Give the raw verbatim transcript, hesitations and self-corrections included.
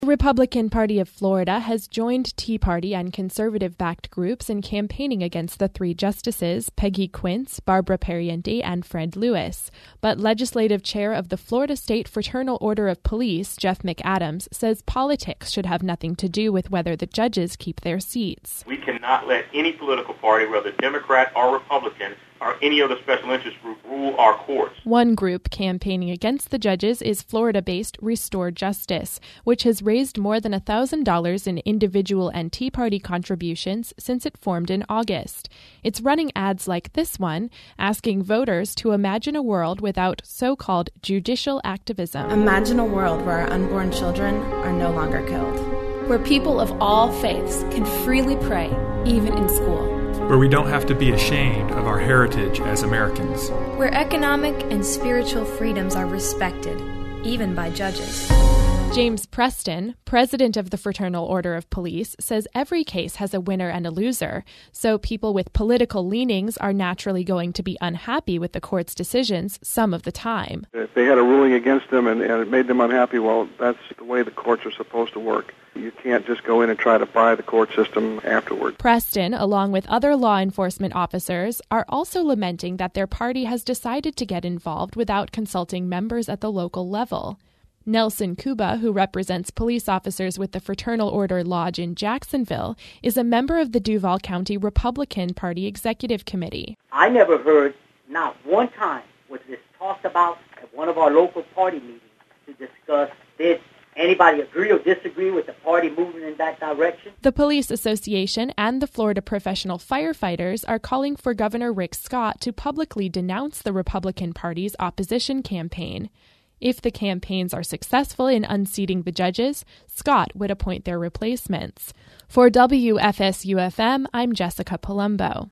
The Republican Party of Florida has joined Tea Party and conservative-backed groups in campaigning against the three justices, Peggy Quince, Barbara Pariente, and Fred Lewis. But Legislative Chair of the Florida State Fraternal Order of Police, Jeff McAdams, says politics should have nothing to do with whether the judges keep their seats. We cannot let any political party, whether Democrat or Republican, or any other special interest group rule our courts. One group campaigning against the judges is Florida-based Restore Justice, which has raised more than one thousand dollars in individual and Tea Party contributions since it formed in August. It's running ads like this one, asking voters to imagine a world without so-called judicial activism. Imagine a world where our unborn children are no longer killed. Where people of all faiths can freely pray, even in school. Where we don't have to be ashamed of our heritage as Americans. Where economic and spiritual freedoms are respected, even by judges. James Preston, president of the Fraternal Order of Police, says every case has a winner and a loser, so people with political leanings are naturally going to be unhappy with the court's decisions some of the time. If they had a ruling against them and, and it made them unhappy, well, that's the way the courts are supposed to work. You can't just go in and try to buy the court system afterward. Preston, along with other law enforcement officers, are also lamenting that their party has decided to get involved without consulting members at the local level. Nelson Cuba, who represents police officers with the Fraternal Order Lodge in Jacksonville, is a member of the Duval County Republican Party Executive Committee. I never heard, not one time, was this talked about at one of our local party meetings to discuss this. Anybody agree or disagree with the party moving in that direction? The Police Association and the Florida Professional Firefighters are calling for Governor Rick Scott to publicly denounce the Republican Party's opposition campaign. If the campaigns are successful in unseating the judges, Scott would appoint their replacements. For W F S U F M, I'm Jessica Palumbo.